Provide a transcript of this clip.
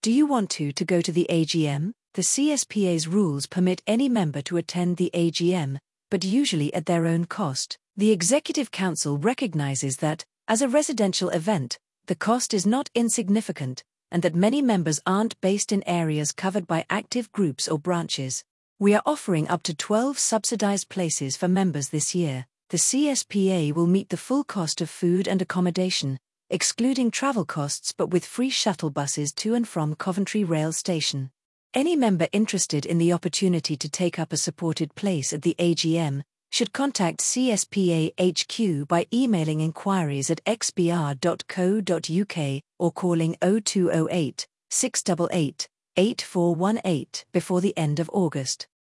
Do you want to go to the AGM? The CSPA's rules permit any member to attend the AGM, but usually at their own cost. The Executive Council recognizes that, as a residential event, the cost is not insignificant, and that many members aren't based in areas covered by active groups or branches. We are offering up to 12 subsidized places for members this year. The CSPA will meet the full cost of food and accommodation, excluding travel costs but with free shuttle buses to and from Coventry Rail Station. Any member interested in the opportunity to take up a supported place at the AGM should contact CSPA HQ by emailing inquiries@xbr.co.uk or calling 0208 688 8418 before the end of August.